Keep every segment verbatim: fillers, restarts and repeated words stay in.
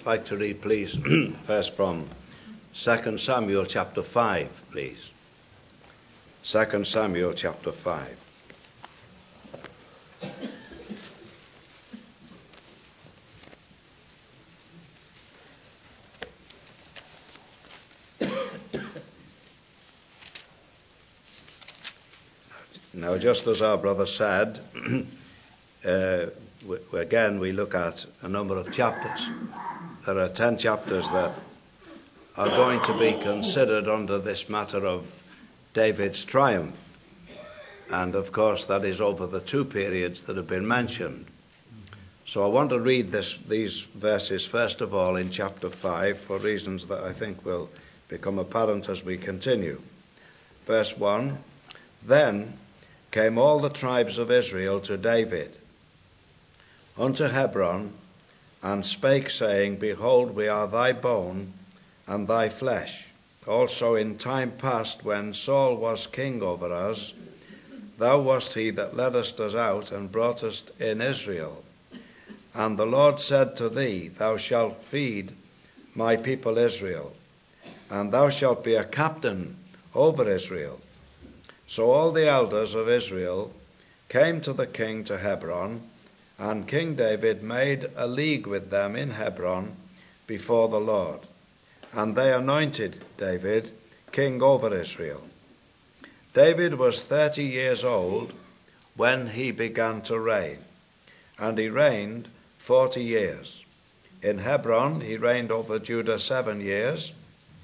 like to read, please, first from Second Samuel chapter five, please. Second Samuel chapter five. Now, just as our brother said, uh, we, again we look at a number of chapters. There are ten chapters that are going to be considered under this matter of David's triumph. And of course that is over the two periods that have been mentioned. So I want to read this, these verses first of all in chapter five for reasons that I think will become apparent as we continue. Verse one, Then came all the tribes of Israel to David unto Hebron, and spake, saying, Behold, we are thy bone and thy flesh. Also in time past, when Saul was king over us, thou wast he that leddest us out and broughtest in Israel. And the Lord said to thee, Thou shalt feed my people Israel, and thou shalt be a captain over Israel. So all the elders of Israel came to the king to Hebron, and King David made a league with them in Hebron before the Lord. And they anointed David king over Israel. David was thirty years old when he began to reign, and he reigned forty years. In Hebron he reigned over Judah seven years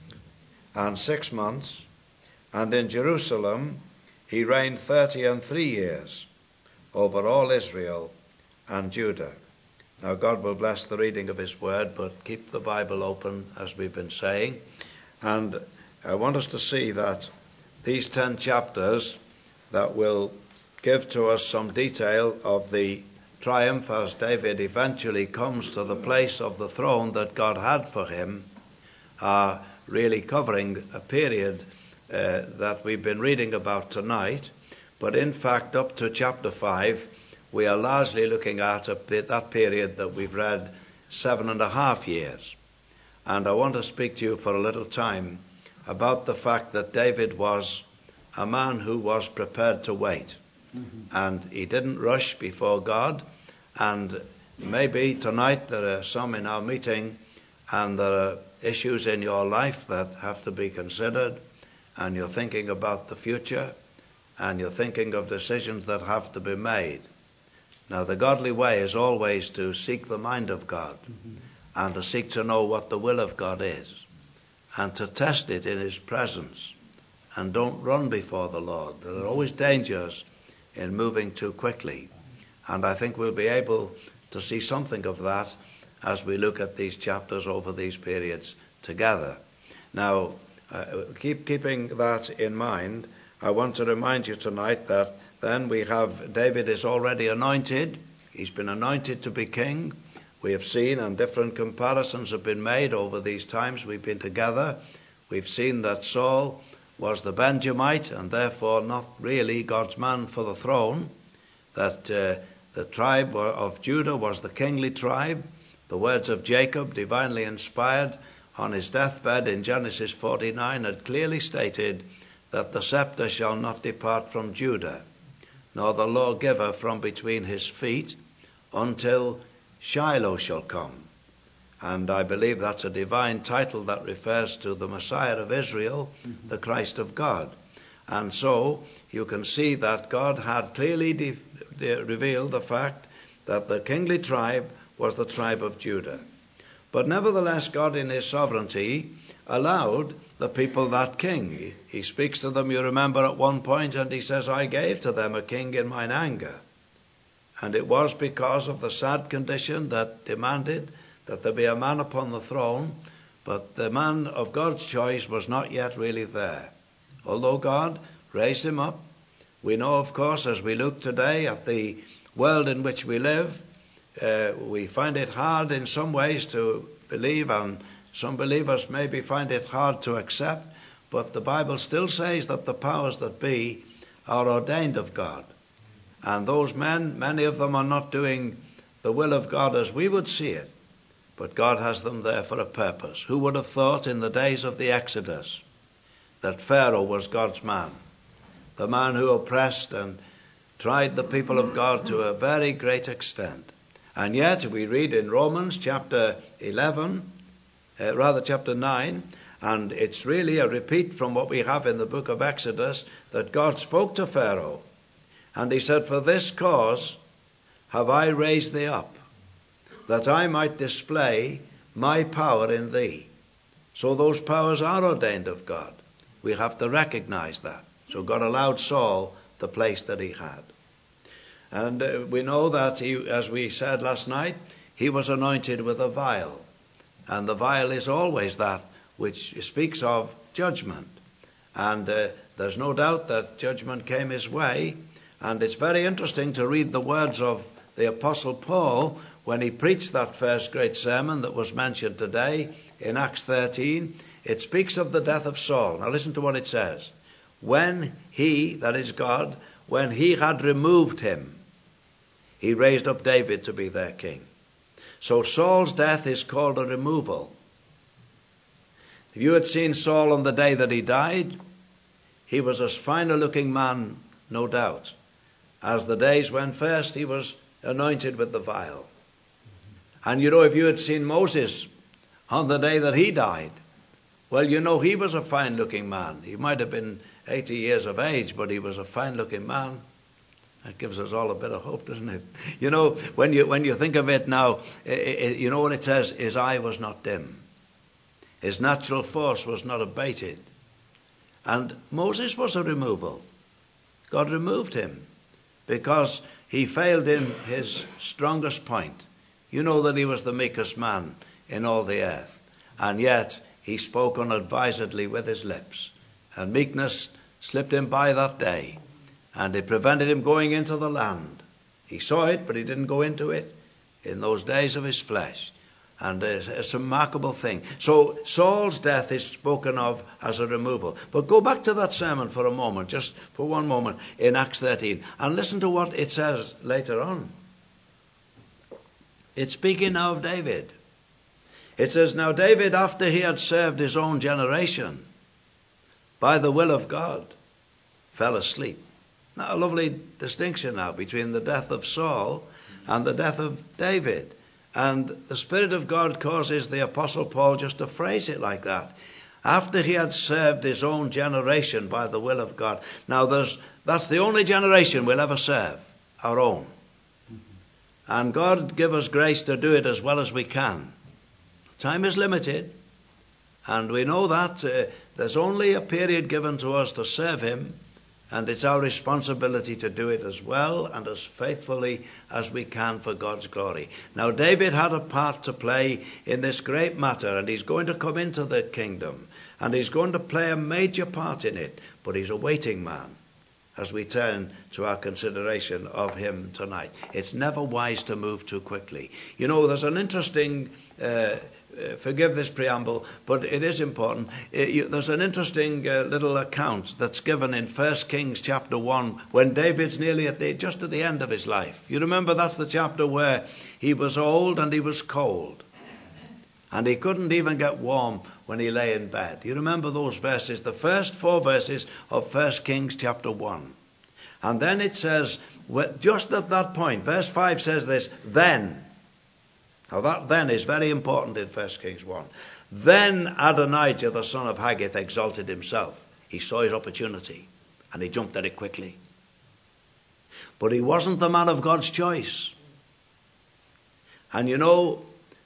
and six months, and in Jerusalem he reigned thirty and three years over all Israel and Judah. Now God will bless the reading of his word, but keep the Bible open as we've been saying. And I want us to see that these ten chapters that will give to us some detail of the triumph as David eventually comes to the place of the throne that God had for him are really covering a period uh, that we've been reading about tonight. But in fact, up to chapter five, we are largely looking at a, that period that we've read seven and a half years. And I want to speak to you for a little time about the fact that David was a man who was prepared to wait. Mm-hmm. And he didn't rush before God. And maybe tonight there are some in our meeting and there are issues in your life that have to be considered, and you're thinking about the future, and you're thinking of decisions that have to be made. Now, the godly way is always to seek the mind of God, mm-hmm. and to seek to know what the will of God is, and to test it in his presence. And don't run before the Lord. There are always dangers in moving too quickly. And I think we'll be able to see something of that as we look at these chapters over these periods together. Now, uh, keep keeping that in mind, I want to remind you tonight that then we have David is already anointed. He's been anointed to be king. We have seen, and different comparisons have been made over these times we've been together. We've seen that Saul was the Benjamite and therefore not really God's man for the throne. That uh, the tribe of Judah was the kingly tribe. The words of Jacob, divinely inspired on his deathbed in Genesis forty-nine, had clearly stated that the scepter shall not depart from Judah, nor the lawgiver from between his feet, until Shiloh shall come. And I believe that's a divine title that refers to the Messiah of Israel, mm-hmm. the Christ of God. And so you can see that God had clearly de- de- revealed the fact that the kingly tribe was the tribe of Judah. But nevertheless, God in his sovereignty allowed the people that king. He speaks to them, you remember, at one point, and he says, I gave to them a king in mine anger. And it was because of the sad condition that demanded that there be a man upon the throne, but the man of God's choice was not yet really there. Although God raised him up, we know, of course, as we look today at the world in which we live, uh, we find it hard in some ways to believe, and some believers maybe find it hard to accept, but the Bible still says that the powers that be are ordained of God. And those men, many of them are not doing the will of God as we would see it, but God has them there for a purpose. Who would have thought in the days of the Exodus that Pharaoh was God's man, the man who oppressed and tried the people of God to a very great extent? And yet we read in Romans chapter eleven, uh, rather chapter nine, and it's really a repeat from what we have in the book of Exodus, that God spoke to Pharaoh, and he said, "For this cause have I raised thee up, that I might display my power in thee." So those powers are ordained of God. We have to recognize that. So God allowed Saul the place that he had. And uh, we know that, he, as we said last night, he was anointed with a vial. And the vial is always that which speaks of judgment. And uh, there's no doubt that judgment came his way. And it's very interesting to read the words of the Apostle Paul when he preached that first great sermon that was mentioned today in Acts thirteen. It speaks of the death of Saul. Now listen to what it says. When he, that is God, when he had removed him, he raised up David to be their king. So Saul's death is called a removal. If you had seen Saul on the day that he died, he was as fine a looking man, no doubt, as the days when first he was anointed with the vial. And you know, if you had seen Moses on the day that he died, well, you know, he was a fine looking man. He might have been eighty years of age, but he was a fine looking man. That gives us all a bit of hope, doesn't it? You know, when you when you think of it now, it, it, you know what it says? His eye was not dim. His natural force was not abated. And Moses was a removal. God removed him because he failed in his strongest point. You know that he was the meekest man in all the earth. And yet he spoke unadvisedly with his lips. And meekness slipped him by that day. And it prevented him going into the land. He saw it, but he didn't go into it in those days of his flesh. And it's, it's a remarkable thing. So Saul's death is spoken of as a removal. But go back to that sermon for a moment, just for one moment, in Acts thirteen. And listen to what it says later on. It's speaking now of David. It says, "Now David, after he had served his own generation, by the will of God, fell asleep." Now, a lovely distinction now between the death of Saul and the death of David. And the Spirit of God causes the Apostle Paul just to phrase it like that. After he had served his own generation by the will of God. Now, there's, that's the only generation we'll ever serve, our own. And God give us grace to do it as well as we can. Time is limited. And we know that uh, there's only a period given to us to serve him. And it's our responsibility to do it as well and as faithfully as we can for God's glory. Now, David had a part to play in this great matter, and he's going to come into the kingdom, and he's going to play a major part in it, but he's a waiting man as we turn to our consideration of him tonight. It's never wise to move too quickly. You know, there's an interesting, uh, uh, forgive this preamble, but it is important. Uh, you, there's an interesting uh, little account that's given in First Kings chapter one, when David's nearly at the, just at the end of his life. You remember that's the chapter where he was old and he was cold. And he couldn't even get warm when he lay in bed. You remember those verses, the first four verses of First Kings chapter one. And then it says, just at that point, verse five says this, then. Now that then is very important in First Kings one. Then Adonijah, the son of Haggith, exalted himself. He saw his opportunity and he jumped at it quickly. But he wasn't the man of God's choice. And you know,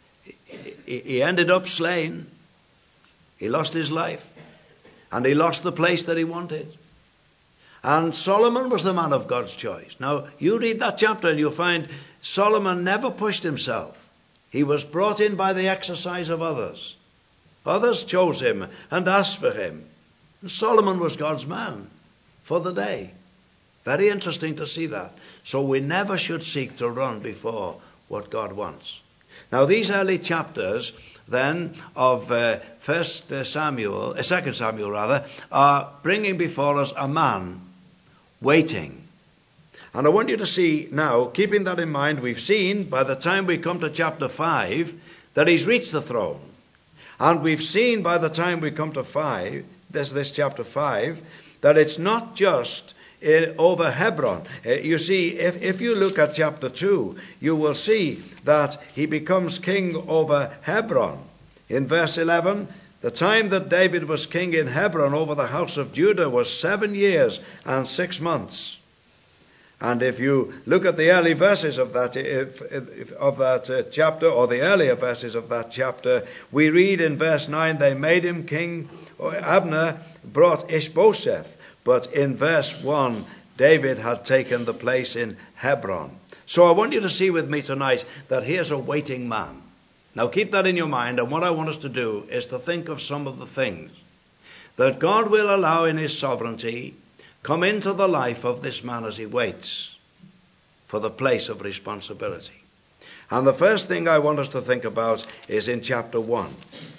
he ended up slain. He lost his life. And he lost the place that he wanted. And Solomon was the man of God's choice. Now, you read that chapter and you'll find Solomon never pushed himself. He was brought in by the exercise of others. Others chose him and asked for him. And Solomon was God's man for the day. Very interesting to see that. So we never should seek to run before what God wants. Now, these early chapters, then, of uh, First Samuel, uh, Second Samuel, rather, are bringing before us a man waiting. And I want you to see now, keeping that in mind, we've seen by the time we come to chapter five that he's reached the throne. And we've seen by the time we come to five, this this chapter five, that it's not just uh, over Hebron. Uh, you see, if, if you look at chapter two, you will see that he becomes king over Hebron. In verse eleven, the time that David was king in Hebron over the house of Judah was seven years and six months. And if you look at the early verses of that if, if, of that uh, chapter, or the earlier verses of that chapter, we read in verse nine, they made him king. Abner brought Ishbosheth. But in verse one, David had taken the place in Hebron. So I want you to see with me tonight that here's a waiting man. Now keep that in your mind, and what I want us to do is to think of some of the things that God will allow in his sovereignty come into the life of this man as he waits for the place of responsibility. And the first thing I want us to think about is in chapter one.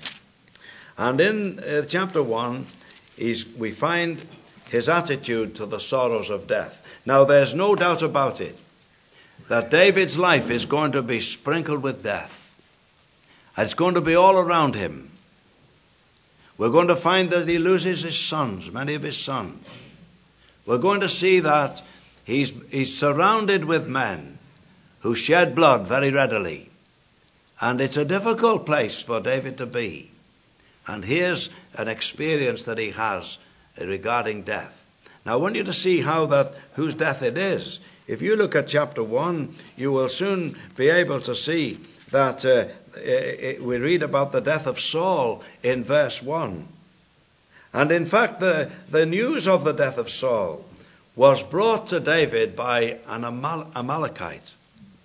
And in uh, chapter one, he's, we find his attitude to the sorrows of death. Now there's no doubt about it that David's life is going to be sprinkled with death. It's going to be all around him. We're going to find that he loses his sons, many of his sons. We're going to see that he's, he's surrounded with men who shed blood very readily. And it's a difficult place for David to be. And here's an experience that he has regarding death. Now I want you to see how that, whose death it is. If you look at chapter one, you will soon be able to see that uh, it, we read about the death of Saul in verse one. And in fact, the, the news of the death of Saul was brought to David by an Amal- Amalekite.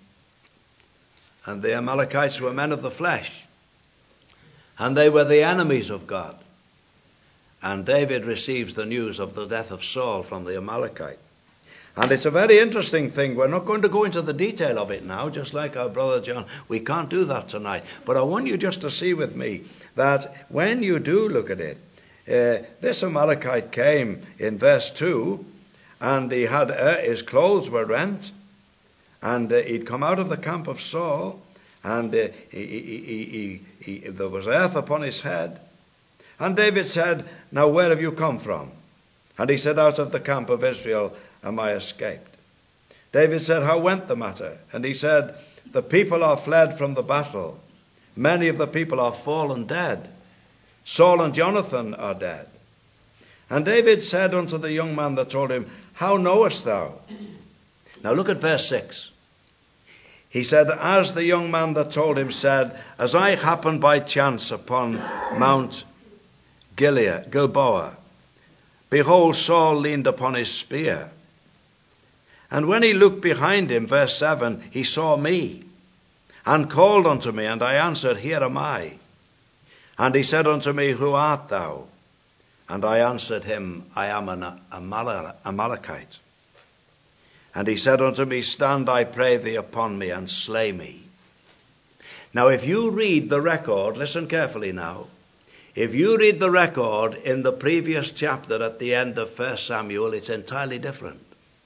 And the Amalekites were men of the flesh. And they were the enemies of God. And David receives the news of the death of Saul from the Amalekite. And it's a very interesting thing. We're not going to go into the detail of it now, just like our brother John. We can't do that tonight. But I want you just to see with me that when you do look at it, Uh, this Amalekite came in verse two, and he had uh, his clothes were rent, and uh, he'd come out of the camp of Saul, and uh, he, he, he, he, he, there was earth upon his head. And David said, now where have you come from? And he said, out of the camp of Israel am I escaped. David said, how went the matter? And he said, the people are fled from the battle. Many of the people are fallen dead. Saul and Jonathan are dead. And David said unto the young man that told him, how knowest thou? Now look at verse six. He said, as the young man that told him said, as I happened by chance upon Mount Gilead, Gilboa, behold, Saul leaned upon his spear. And when he looked behind him, verse seven, he saw me, and called unto me, and I answered, here am I. And he said unto me, who art thou? And I answered him, I am an Amalekite. And he said unto me, stand, I pray thee, upon me, and slay me. Now if you read the record, listen carefully now. If you read the record in the previous chapter at the end of First Samuel, it's entirely different.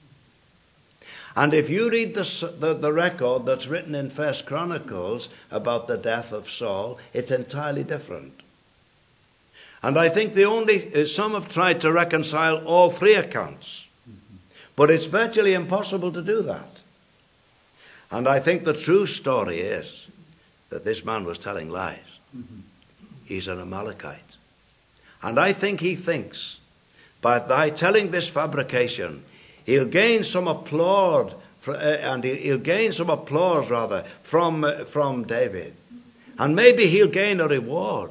And if you read the, the, the record that's written in First Chronicles about the death of Saul, it's entirely different. And I think the only, some have tried to reconcile all three accounts. But it's virtually impossible to do that. And I think the true story is that this man was telling lies. Mm-hmm. He's an Amalekite. And I think he thinks, by telling this fabrication, he'll gain some applause, and he'll gain some applause rather from from David, and maybe he'll gain a reward.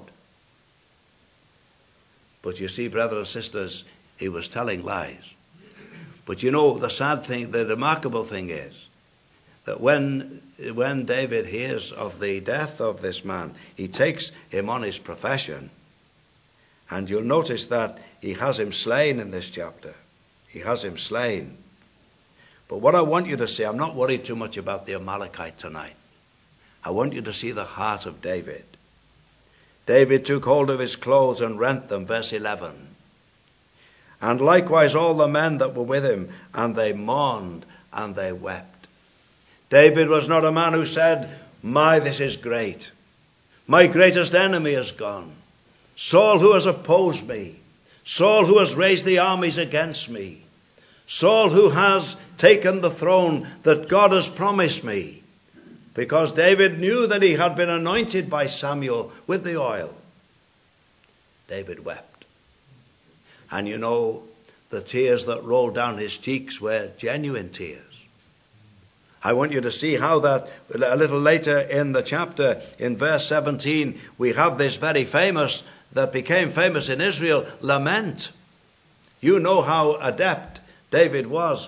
But you see, brothers and sisters, he was telling lies. But you know, the sad thing, the remarkable thing is that when when David hears of the death of this man, he takes him on his profession, and you'll notice that he has him slain in this chapter. He has him slain. But what I want you to see, I'm not worried too much about the Amalekite tonight. I want you to see the heart of David. David took hold of his clothes and rent them, verse eleven. And likewise all the men that were with him, and they mourned and they wept. David was not a man who said, my, this is great. My greatest enemy is gone. Saul, who has opposed me. Saul, who has raised the armies against me. Saul, who has taken the throne that God has promised me. Because David knew that he had been anointed by Samuel with the oil. David wept. And you know, the tears that rolled down his cheeks were genuine tears. I want you to see how that a little later in the chapter, in verse seventeen, we have this very famous, that became famous in Israel, lament. You know how adept David was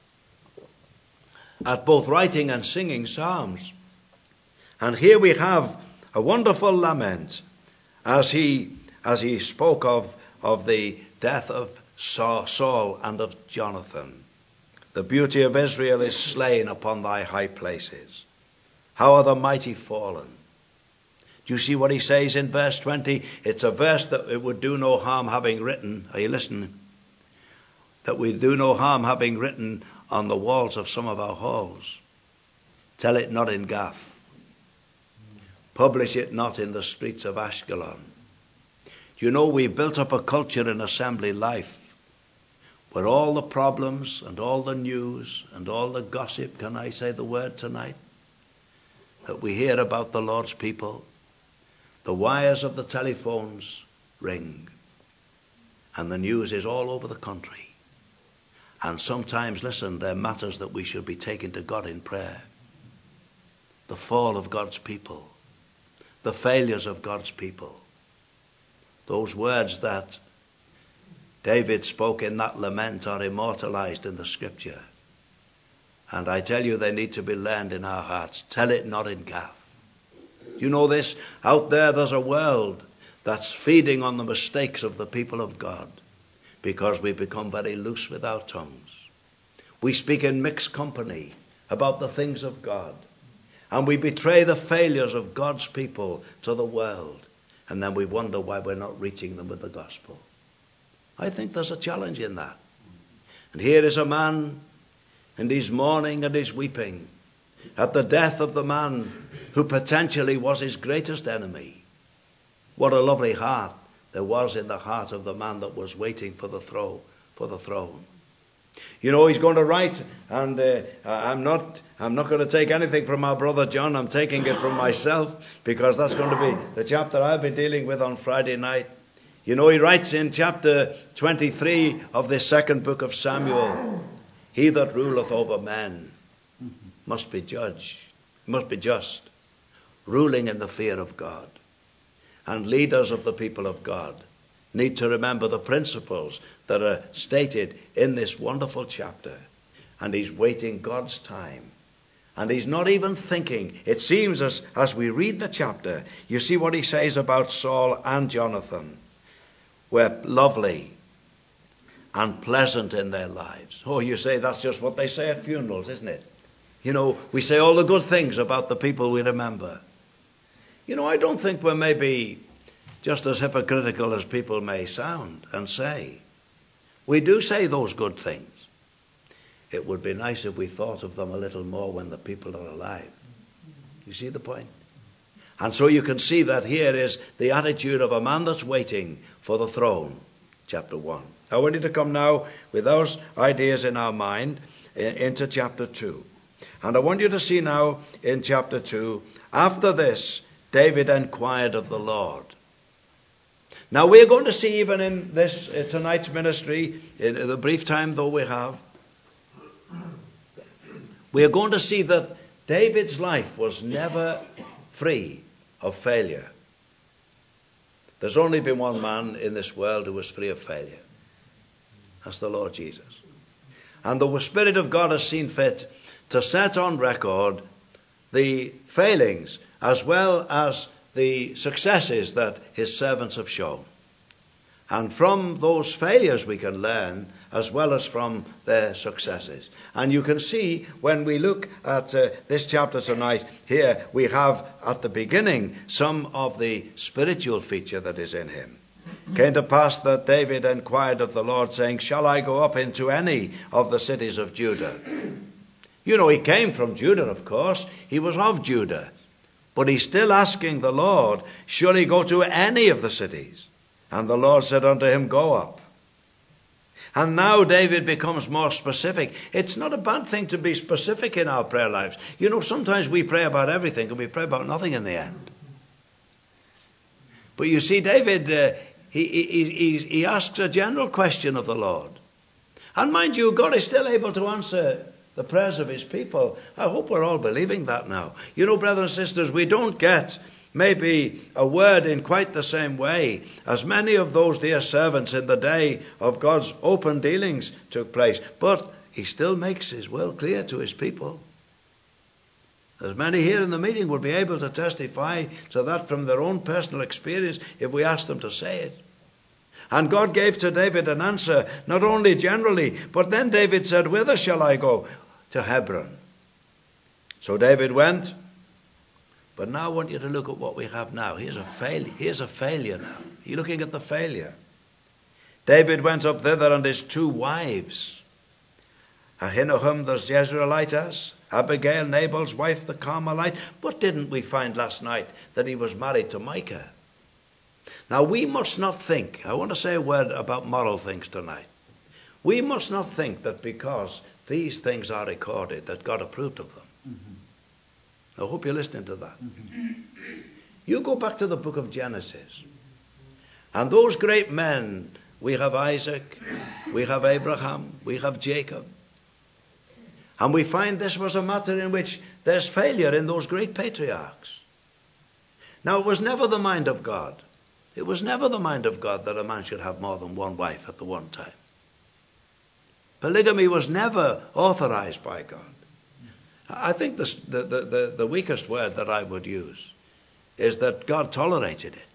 at both writing and singing psalms. And here we have a wonderful lament as he as he spoke of, of the death of Saul and of Jonathan. The beauty of Israel is slain upon thy high places. How are the mighty fallen? Do you see what he says in verse twenty? It's a verse that it would do no harm having written. Are you listening? That we do no harm having written on the walls of some of our halls. Tell it not in Gath. Publish it not in the streets of Ashkelon. Do you know we built up a culture in assembly life where all the problems and all the news and all the gossip, can I say the word tonight, that we hear about the Lord's people, the wires of the telephones ring and the news is all over the country. And sometimes, listen, there are matters that we should be taking to God in prayer. The fall of God's people, the failures of God's people. Those words that David spoke in that lament are immortalized in the scripture. And I tell you, they need to be learned in our hearts. Tell it not in Gath. You know this? Out there, there's a world that's feeding on the mistakes of the people of God because we become very loose with our tongues. We speak in mixed company about the things of God. And we betray the failures of God's people to the world. And then we wonder why we're not reaching them with the gospel. I think there's a challenge in that. And here is a man, and he's mourning and he's weeping at the death of the man who potentially was his greatest enemy. What a lovely heart there was in the heart of the man that was waiting for the throne, for the throne. You know, he's going to write, and uh, I'm not I'm not going to take anything from our brother John. I'm taking it from myself, because that's going to be the chapter I'll be dealing with on Friday night. You know, he writes in chapter twenty-three of this second book of Samuel, he that ruleth over men must be judged, must be just, ruling in the fear of God. And leaders of the people of God need to remember the principles that are stated in this wonderful chapter. And he's waiting God's time. And he's not even thinking. It seems as, as we read the chapter, you see what he says about Saul and Jonathan. Were lovely and pleasant in their lives. Oh, you say that's just what they say at funerals, isn't it? You know, we say all the good things about the people we remember. You know, I don't think we're maybe just as hypocritical as people may sound and say. We do say those good things. It would be nice if we thought of them a little more when the people are alive. You see the point? And so you can see that here is the attitude of a man that's waiting for the throne, chapter one. I want you to come now with those ideas in our mind into chapter two. And I want you to see now in chapter two, after this, David inquired of the Lord. Now we're going to see even in this uh, tonight's ministry, in the brief time though we have, we're going to see that David's life was never free of failure. There's only been one man in this world who was free of failure. That's the Lord Jesus. And the Spirit of God has seen fit to set on record the failings as well as the successes that his servants have shown. And from those failures we can learn as well as from their successes. And you can see when we look at uh, this chapter tonight, here we have at the beginning some of the spiritual feature that is in him. It came to pass that David inquired of the Lord, saying, shall I go up into any of the cities of Judah? You know, he came from Judah, of course. He was of Judah. But he's still asking the Lord, shall he go to any of the cities? And the Lord said unto him, go up. And now David becomes more specific. It's not a bad thing to be specific in our prayer lives. You know, sometimes we pray about everything and we pray about nothing in the end. But you see, David, uh, he, he, he, he asks a general question of the Lord. And mind you, God is still able to answer the prayers of his people. I hope we're all believing that now. You know, brothers and sisters, we don't get maybe a word in quite the same way as many of those dear servants in the day of God's open dealings took place. But he still makes his will clear to his people. As many here in the meeting would be able to testify to that from their own personal experience if we asked them to say it. And God gave to David an answer, not only generally, but then David said, whither shall I go? To Hebron. So David went. But now I want you to look at what we have now. Here's a failure. Here's a failure now. You're looking at the failure. David went up thither and his two wives. Ahinoam the Jezreelitess, Abigail, Nabal's wife, the Carmelite. But didn't we find last night that he was married to Micah? Now we must not think, I want to say a word about moral things tonight. We must not think that because these things are recorded that God approved of them. Mm-hmm. I hope you're listening to that. Mm-hmm. You go back to the book of Genesis. And those great men, we have Isaac, we have Abraham, we have Jacob. And we find this was a matter in which there's failure in those great patriarchs. Now it was never the mind of God. It was never the mind of God that a man should have more than one wife at the one time. Polygamy was never authorized by God. I think the, the, the, the weakest word that I would use is that God tolerated it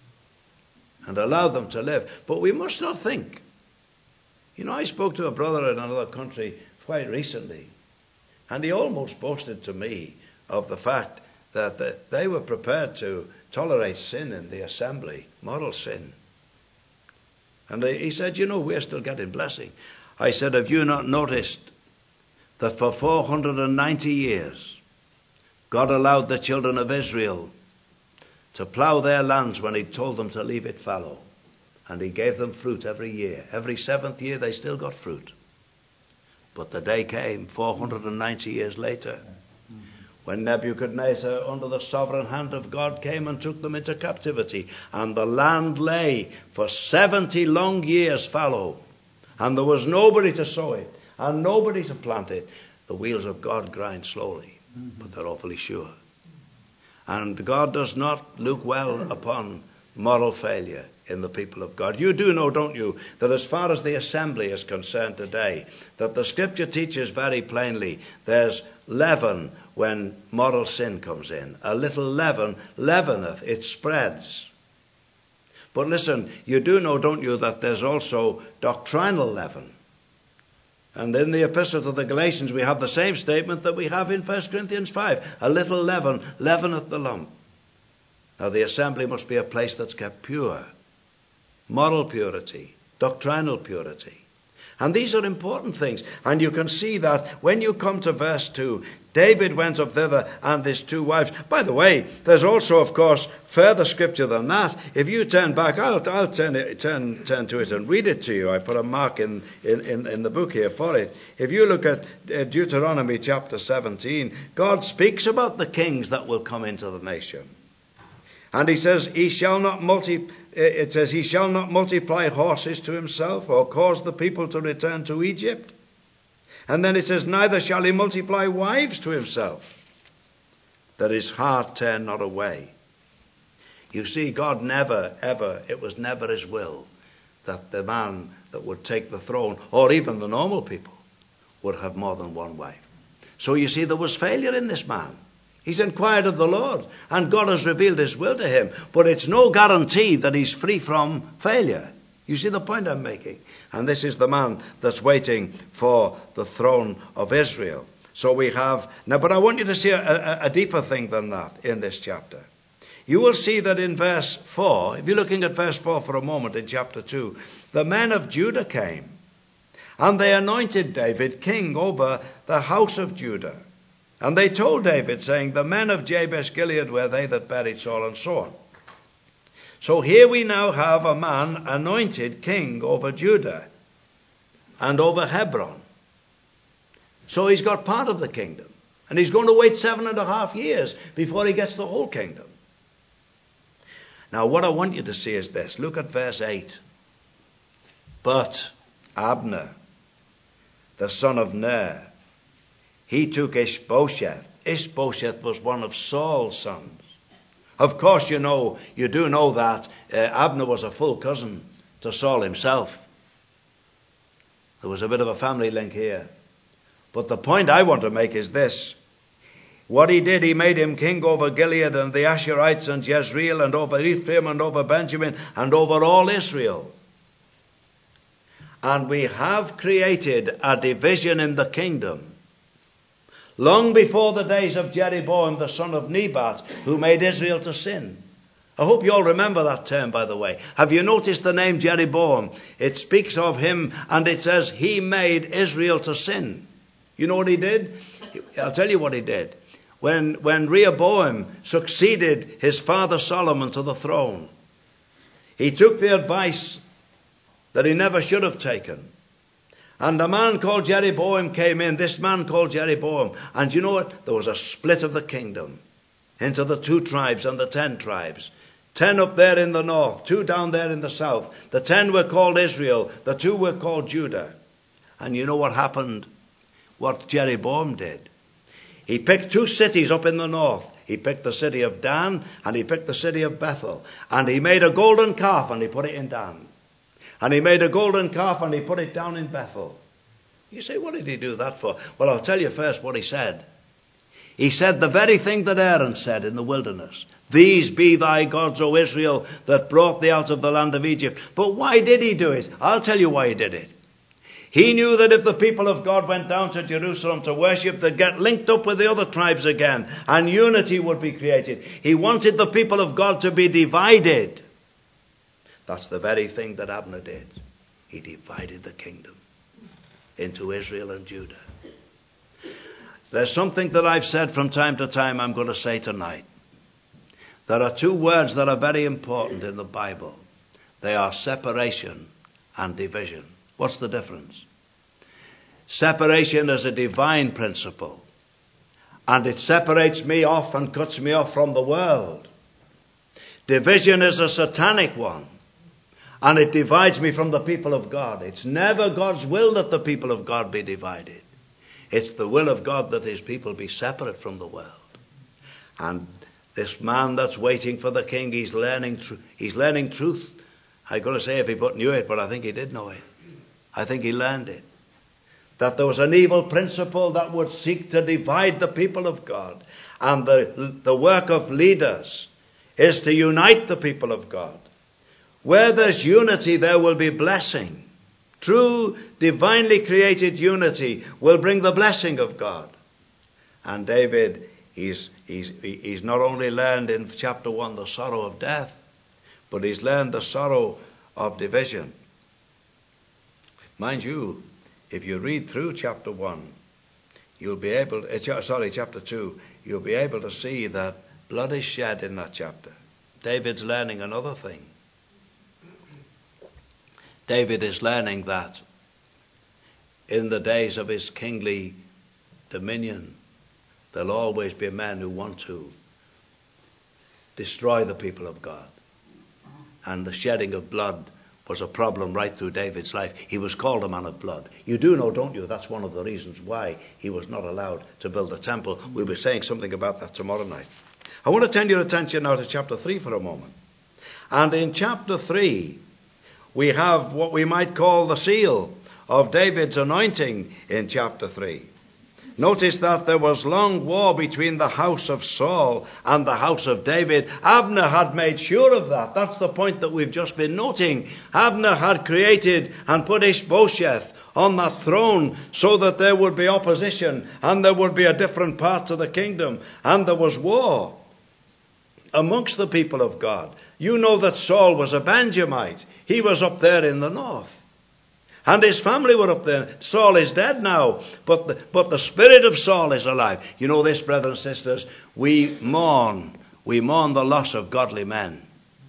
and allowed them to live. But we must not think. You know, I spoke to a brother in another country quite recently, and he almost boasted to me of the fact that the, they were prepared to tolerate sin in the assembly, moral sin. And he said, you know, we're still getting blessing. I said, have you not noticed that for four hundred ninety years, God allowed the children of Israel to plow their lands when he told them to leave it fallow? And he gave them fruit every year. Every seventh year they still got fruit. But the day came four hundred ninety years later when Nebuchadnezzar, under the sovereign hand of God, came and took them into captivity. And the land lay for seventy long years fallow. And there was nobody to sow it and nobody to plant it. The wheels of God grind slowly, but they're awfully sure. And God does not look well upon moral failure in the people of God. You do know, don't you, that as far as the assembly is concerned today, that the scripture teaches very plainly there's leaven when moral sin comes in. A little leaven leaveneth, it spreads. But listen, you do know, don't you, that there's also doctrinal leaven. And in the epistle to the Galatians we have the same statement that we have in First Corinthians five. A little leaven leaveneth the lump. Now the assembly must be a place that's kept pure. Moral purity, doctrinal purity. And these are important things. And you can see that when you come to verse two, David went up thither and his two wives. By the way, there's also, of course, further scripture than that. If you turn back, I'll, I'll turn, it, turn, turn to it and read it to you. I put a mark in, in, in, in the book here for it. If you look at Deuteronomy chapter seventeen, God speaks about the kings that will come into the nation. And he says, he shall not multi, it says, he shall not multiply horses to himself or cause the people to return to Egypt. And then it says, neither shall he multiply wives to himself, that his heart turn not away. You see, God never, ever, it was never his will that the man that would take the throne, or even the normal people, would have more than one wife. So you see, there was failure in this man. He's inquired of the Lord, and God has revealed his will to him. But it's no guarantee that he's free from failure. You see the point I'm making? And this is the man that's waiting for the throne of Israel. So we have... Now, but I want you to see a, a, a deeper thing than that in this chapter. You will see that in verse four, if you're looking at verse four for a moment in chapter two, the men of Judah came, And they anointed David king over the house of Judah. And they told David, saying, the men of Jabesh Gilead were they that buried Saul, and so on. So here we now have a man anointed king over Judah and over Hebron. So he's got part of the kingdom. And he's going to wait seven and a half years before he gets the whole kingdom. Now what I want you to see is this. Look at verse eight. But Abner, the son of Ner, he took Ishbosheth. Ishbosheth was one of Saul's sons. Of course, you know, you do know that uh, Abner was a full cousin to Saul himself. There was a bit of a family link here. But the point I want to make is this. What he did, he made him king over Gilead and the Asherites and Jezreel and over Ephraim and over Benjamin and over all Israel. And we have created a division in the kingdom long before the days of Jeroboam, the son of Nebat, who made Israel to sin. I hope you all remember that term, by the way. Have you noticed the name Jeroboam? It speaks of him and it says he made Israel to sin. You know what he did? I'll tell you what he did. When, when Rehoboam succeeded his father Solomon to the throne, he took the advice that he never should have taken. And a man called Jeroboam came in, this man called Jeroboam. And you know what? There was a split of the kingdom into the two tribes and the ten tribes. Ten up there in the north, two down there in the south. The ten were called Israel, the two were called Judah. And you know what happened? What Jeroboam did? He picked two cities up in the north. He picked the city of Dan and he picked the city of Bethel. And he made a golden calf and he put it in Dan. And he made a golden calf and he put it down in Bethel. You say, what did he do that for? Well, I'll tell you first what he said. He said the very thing that Aaron said in the wilderness. These be thy gods, O Israel, that brought thee out of the land of Egypt. But why did he do it? I'll tell you why he did it. He knew that if the people of God went down to Jerusalem to worship, they'd get linked up with the other tribes again, and unity would be created. He wanted the people of God to be divided. That's the very thing that Abner did. He divided the kingdom into Israel and Judah. There's something that I've said from time to time I'm going to say tonight. There are two words that are very important in the Bible. They are separation and division. What's the difference? Separation is a divine principle, and it separates me off and cuts me off from the world. Division is a satanic one, and it divides me from the people of God. It's never God's will that the people of God be divided. It's the will of God that his people be separate from the world. And this man that's waiting for the king, he's learning, tr- he's learning truth. I've got to say if he but knew it, but I think he did know it. I think he learned it. That there was an evil principle that would seek to divide the people of God. And the, the work of leaders is to unite the people of God. Where there's unity, there will be blessing. True, divinely created unity will bring the blessing of God. And David, he's, he's, he's not only learned in chapter one the sorrow of death, but he's learned the sorrow of division. Mind you, if you read through chapter one, you'll be able, uh, sorry, chapter two, you'll be able to see that blood is shed in that chapter. David's learning another thing. David is learning that in the days of his kingly dominion, there'll always be men who want to destroy the people of God. And the shedding of blood was a problem right through David's life. He was called a man of blood. You do know, don't you, that's one of the reasons why he was not allowed to build a temple. We'll be saying something about that tomorrow night. I want to turn your attention now to chapter three for a moment. And in chapter three, we have what we might call the seal of David's anointing in chapter three. Notice that there was long war between the house of Saul and the house of David. Abner had made sure of that. That's the point that we've just been noting. Abner had created and put Ishbosheth on that throne so that there would be opposition and there would be a different part to the kingdom. And there was war amongst the people of God. You know that Saul was a Benjamite. He was up there in the north. And his family were up there. Saul is dead now, but the, but the spirit of Saul is alive. You know this, brothers and sisters, we mourn. We mourn the loss of godly men.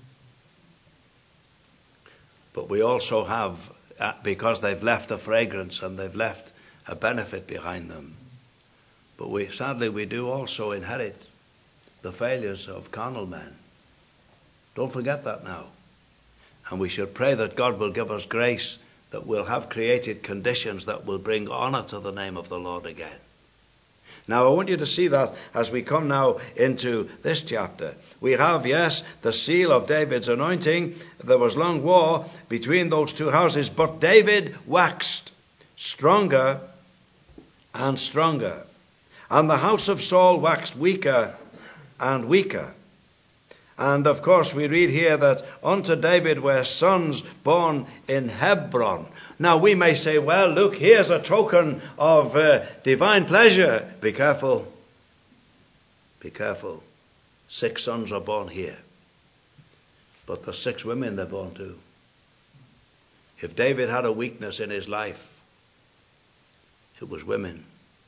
But we also have, uh, because they've left a fragrance and they've left a benefit behind them. But we sadly we do also inherit the failures of carnal men. Don't forget that now. And we should pray that God will give us grace, that we'll have created conditions that will bring honor to the name of the Lord again. Now I want you to see that as we come now into this chapter. We have, yes, the seal of David's anointing. There was long war between those two houses, but David waxed stronger and stronger. And the house of Saul waxed weaker and weaker. And of course we read here that unto David were sons born in Hebron. Now we may say, well, look, here's a token of uh, divine pleasure. Be careful. Be careful. Six sons are born here. But the six women they're born to. If David had a weakness in his life, it was women.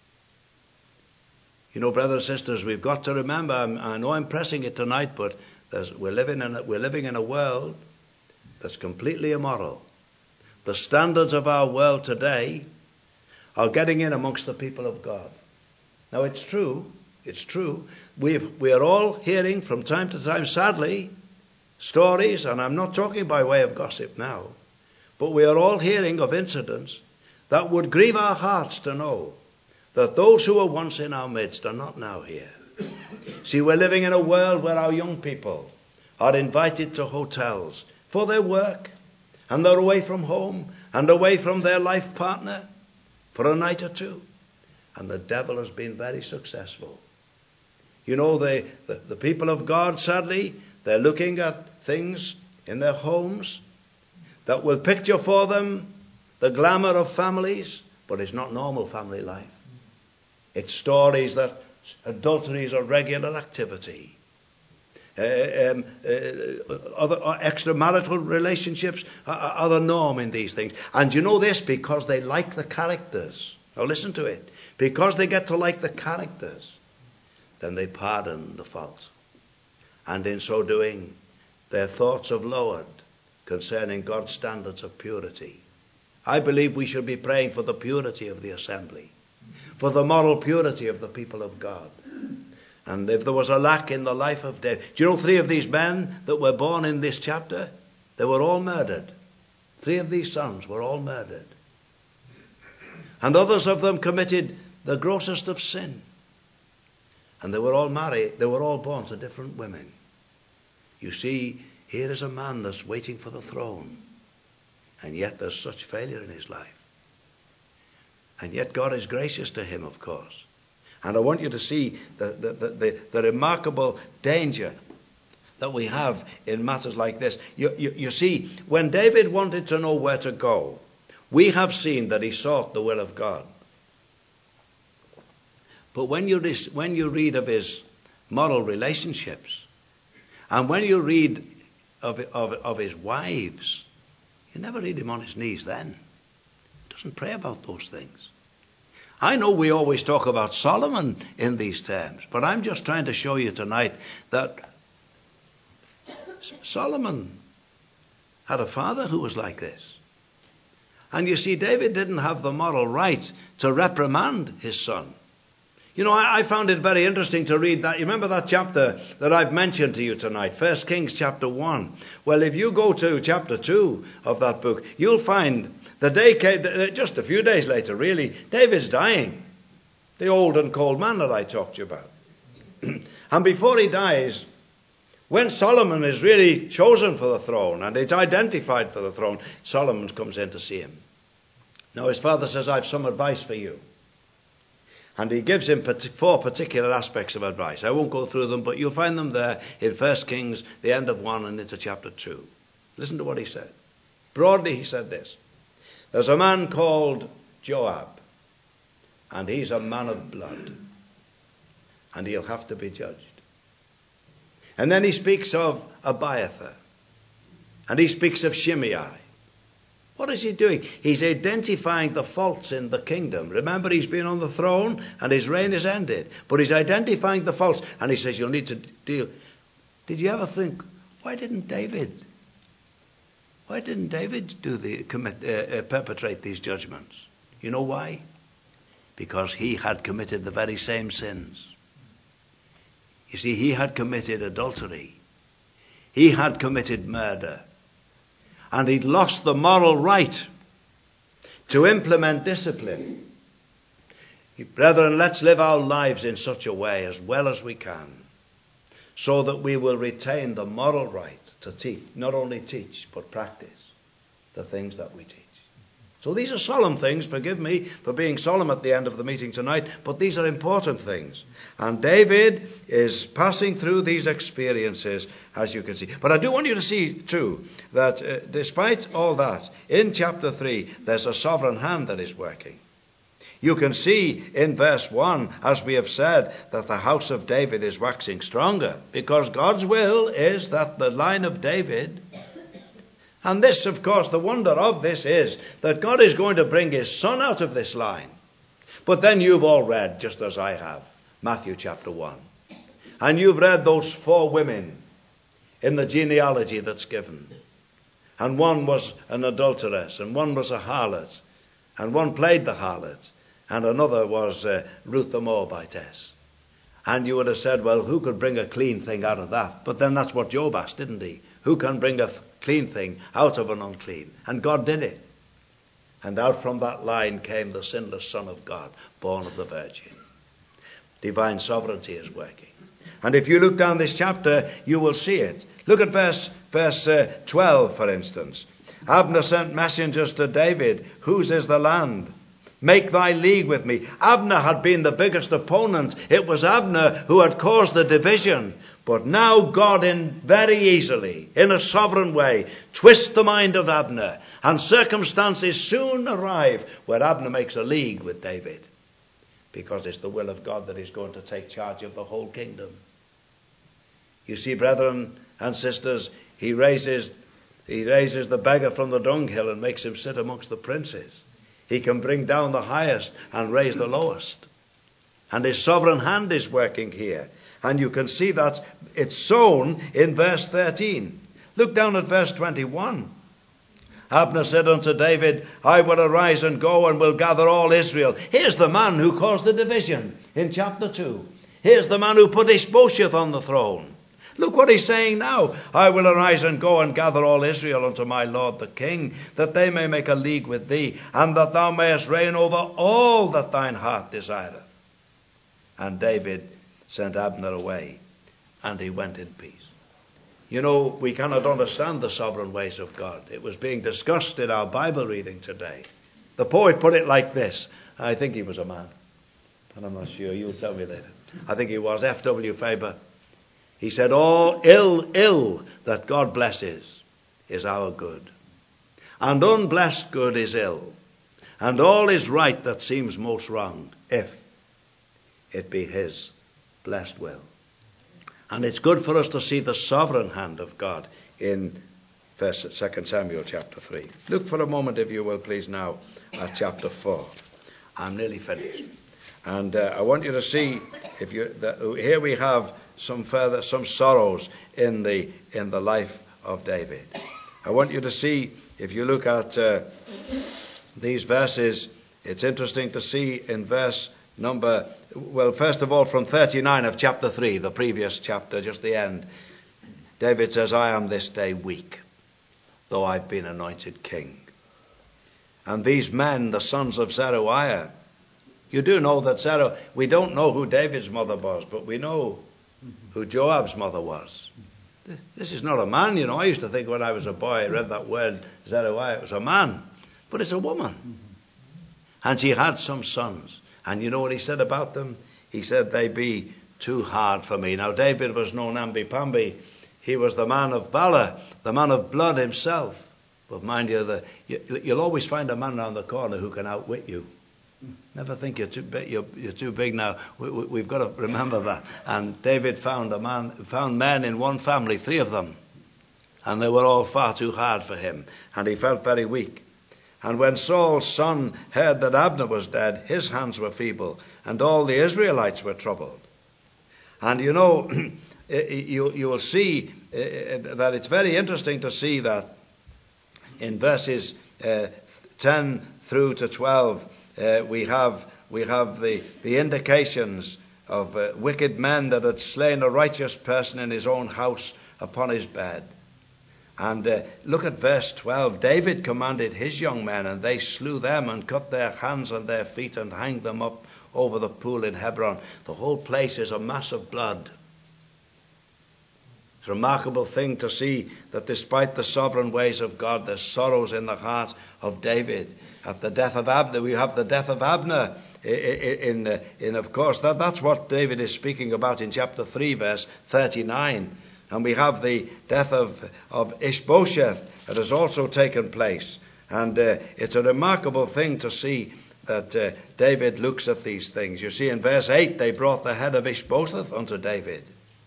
You know, brothers and sisters, we've got to remember, I know I'm pressing it tonight, but there's, we're, living in a, we're living in a world that's completely immoral. The standards of our world today are getting in amongst the people of God. Now, it's true, it's true. We've, we are all hearing from time to time, sadly, stories, and I'm not talking by way of gossip now, but we are all hearing of incidents that would grieve our hearts to know that those who were once in our midst are not now here. See, we're living in a world where our young people are invited to hotels for their work, and they're away from home and away from their life partner for a night or two. And the devil has been very successful. You know, they, the, the people of God, sadly, they're looking at things in their homes that will picture for them the glamour of families, but it's not normal family life. It's stories that adultery is a regular activity. Uh, um, uh, other uh, extramarital relationships are, are the norm in these things. And you know this because they like the characters. Now listen to it. Because they get to like the characters, then they pardon the fault. And in so doing, their thoughts have lowered concerning God's standards of purity. I believe we should be praying for the purity of the assembly, for the moral purity of the people of God. And if there was a lack in the life of David, do you know three of these men that were born in this chapter? They were all murdered. Three of these sons were all murdered. And others of them committed the grossest of sin. And they were all married, they were all born to different women. You see, here is a man that's waiting for the throne. And yet there's such failure in his life. And yet God is gracious to him, of course. And I want you to see the, the, the, the, the remarkable danger that we have in matters like this. You, you, you see, when David wanted to know where to go, we have seen that he sought the will of God. But when you, when you read of his moral relationships, and when you read of, of, of his wives, you never read him on his knees then. He doesn't pray about those things. I know we always talk about Solomon in these terms, but I'm just trying to show you tonight that Solomon had a father who was like this. And you see, David didn't have the moral right to reprimand his son. You know, I, I found it very interesting to read that. You remember that chapter that I've mentioned to you tonight, First Kings chapter one. Well, if you go to chapter two of that book, you'll find the day came, just a few days later, really, David's dying. The old and cold man that I talked to you about. And before he dies, when Solomon is really chosen for the throne and it's identified for the throne, Solomon comes in to see him. Now his father says, I have some advice for you. And he gives him four particular aspects of advice. I won't go through them, but you'll find them there in First Kings, the end of one and into chapter two. Listen to what he said. Broadly, he said this. There's a man called Joab, and he's a man of blood, and he'll have to be judged. And then he speaks of Abiathar, and he speaks of Shimei. What is he doing? He's identifying the faults in the kingdom. Remember, he's been on the throne and his reign is ended. But he's identifying the faults. And he says, you'll need to deal. Did you ever think, why didn't David, why didn't David do the commit, uh, uh, perpetrate these judgments? You know why? Because he had committed the very same sins. You see, he had committed adultery. He had committed murder. And he'd lost the moral right to implement discipline. Brethren, let's live our lives in such a way as well as we can, so that we will retain the moral right to teach, not only teach, but practice the things that we teach. So these are solemn things. Forgive me for being solemn at the end of the meeting tonight, but these are important things. And David is passing through these experiences, as you can see. But I do want you to see, too, that uh, despite all that, in chapter three, there's a sovereign hand that is working. You can see in verse one, as we have said, that the house of David is waxing stronger, because God's will is that the line of David... And this, of course, the wonder of this is that God is going to bring his son out of this line. But then you've all read, just as I have, Matthew chapter one. And you've read those four women in the genealogy that's given. And one was an adulteress, and one was a harlot, and one played the harlot, and another was uh, Ruth the Moabitess. And you would have said, well, who could bring a clean thing out of that? But then that's what Job asked, didn't he? Who can bring a th- clean thing out of an unclean? And God did it. And out from that line came the sinless Son of God, born of the Virgin. Divine sovereignty is working. And if you look down this chapter, you will see it. Look at verse, verse uh, twelve, for instance. Abner sent messengers to David. Whose is the land? Make thy league with me. Abner had been the biggest opponent. It was Abner who had caused the division. But now God, in very easily, in a sovereign way, twists the mind of Abner. And circumstances soon arrive where Abner makes a league with David. Because it's the will of God that he's going to take charge of the whole kingdom. You see, brethren and sisters, he raises, he raises the beggar from the dunghill and makes him sit amongst the princes. He can bring down the highest and raise the lowest. And his sovereign hand is working here. And you can see that it's sown in verse thirteen. Look down at verse twenty-one. Abner said unto David, I will arise and go and will gather all Israel. Here's the man who caused the division in chapter two. Here's the man who put Ishbosheth on the throne. Look what he's saying now. I will arise and go and gather all Israel unto my lord the king, that they may make a league with thee, and that thou mayest reign over all that thine heart desireth. And David sent Abner away, and he went in peace. You know, we cannot understand the sovereign ways of God. It was being discussed in our Bible reading today. The poet put it like this. I think he was a man, and I'm not sure. You'll tell me later. I think he was F W Faber. He said, all ill, ill that God blesses is our good. And unblessed good is ill. And all is right that seems most wrong, if it be his blessed will. And it's good for us to see the sovereign hand of God in First, Second Samuel chapter three. Look for a moment, if you will, please, now at chapter four. I'm nearly finished. And uh, I want you to see, if you the, here we have some further some sorrows in the in the life of David. I want you to see, if you look at uh, these verses, it's interesting to see in verse number, well, first of all, from thirty-nine of chapter three, the previous chapter, just the end, David says, I am this day weak, though I've been anointed king. And these men, the sons of Zeruiah, you do know that Zeruiah, we don't know who David's mother was, but we know who Joab's mother was. This is not a man, you know. I used to think when I was a boy, I read that word, Zeruiah, it was a man. But it's a woman. And she had some sons. And you know what he said about them? He said, they be too hard for me. Now, David was no namby-pamby. He was the man of valor, the man of blood himself. But mind you, the, you, you'll always find a man around the corner who can outwit you. Never think you're too big. You're, you're too big now. We, we, we've got to remember that. And David found a man, found men in one family, three of them, and they were all far too hard for him, and he felt very weak. And when Saul's son heard that Abner was dead, his hands were feeble, and all the Israelites were troubled. And you know, you, you will see that it's very interesting to see that in verses uh, ten through to twelve, uh, we have we have the, the indications of uh, wicked men that had slain a righteous person in his own house upon his bed. And uh, look at verse twelve. David commanded his young men, and they slew them and cut their hands and their feet and hanged them up over the pool in Hebron. The whole place is a mass of blood. It's a remarkable thing to see that despite the sovereign ways of God, there's sorrows in the heart of David. At the death of Abner, we have the death of Abner. In, in, in of course, that, that's what David is speaking about in chapter three, verse thirty-nine. And we have the death of, of Ishbosheth that has also taken place. And uh, it's a remarkable thing to see that uh, David looks at these things. You see in verse eight, they brought the head of Ishbosheth unto David.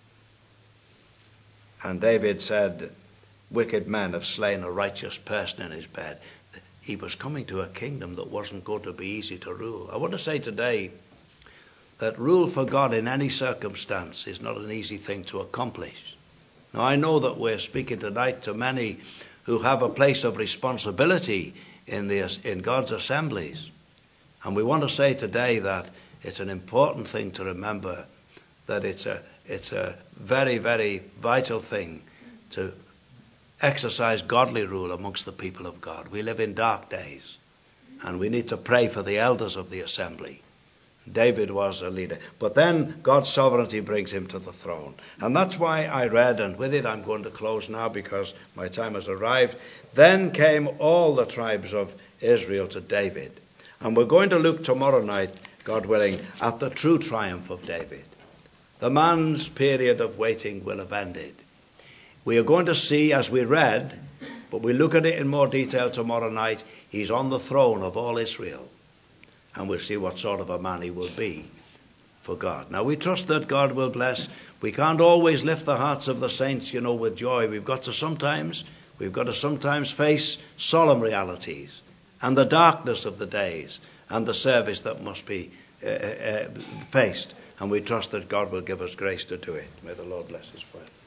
And David said, wicked men have slain a righteous person in his bed. He was coming to a kingdom that wasn't going to be easy to rule. I want to say today that rule for God in any circumstance is not an easy thing to accomplish. Now, I know that we're speaking tonight to many who have a place of responsibility in the in God's assemblies. And we want to say today that it's an important thing to remember that it's a it's a very, very vital thing to exercise godly rule amongst the people of God. We live in dark days, and we need to pray for the elders of the assembly. David was a leader. But then God's sovereignty brings him to the throne. And that's why I read, and with it I'm going to close now because my time has arrived. Then came all the tribes of Israel to David. And we're going to look tomorrow night, God willing, at the true triumph of David. The man's period of waiting will have ended. We are going to see, as we read, but we look at it in more detail tomorrow night, he's on the throne of all Israel. And we'll see what sort of a man he will be for God. Now, we trust that God will bless. We can't always lift the hearts of the saints, you know, with joy. We've got to sometimes, we've got to sometimes face solemn realities and the darkness of the days and the service that must be uh, uh, faced. And we trust that God will give us grace to do it. May the Lord bless his word.